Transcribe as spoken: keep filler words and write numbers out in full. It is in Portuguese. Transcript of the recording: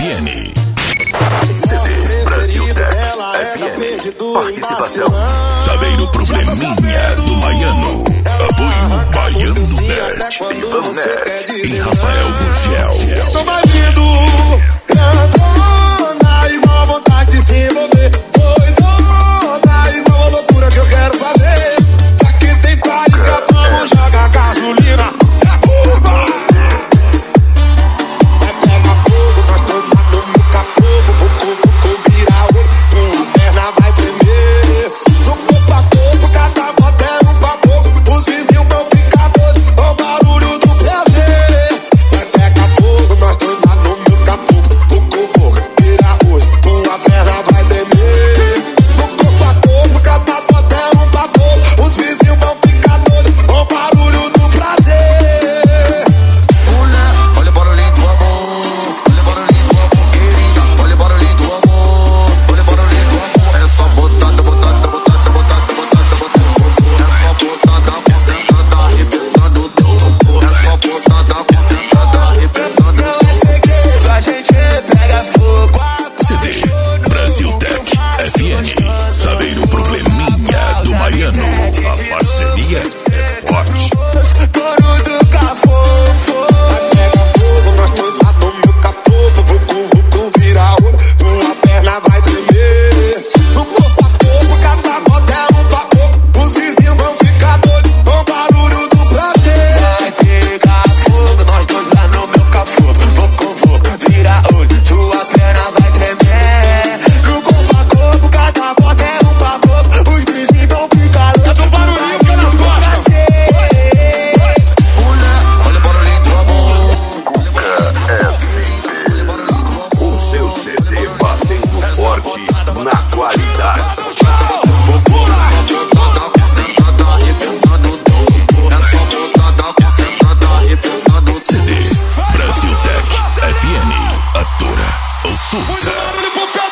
F N. C D Brasil Tech F N. Participação Saveiro Probleminha do Baiano. Apoio Baiano Net, Ivan Net e Rafael Gurgel. Tô mais lindo, cantona, igual vontade de se envolver. Doidona, igual a loucura que eu quero fazer. Já que tem faísca, vamos jogar gasolina. Saveiro Probleminha do Baiano. A parceria é forte. Coro do cafofo. Pega fogo, nós dois lá no meu capô. Vucu, vucu, vira olho. Uma perna vai tremer. Do corpo a corpo, cada bota é um papo. Os vizinhos vão ficar doidos com o barulho do prazer. Vai pegar fogo, nós dois lá no meu capô. Vucu, vucu, vira olho. Tua perna vai tremer. Do corpo a corpo, cada bota é um papo. Os vizinhos vão ficar doidos. Tá do barulhinho que nas costas. Olha o barulhinho do amor. O seu C D batendo forte na qualidade. C D Brasil Tech F N. Atora ou surta.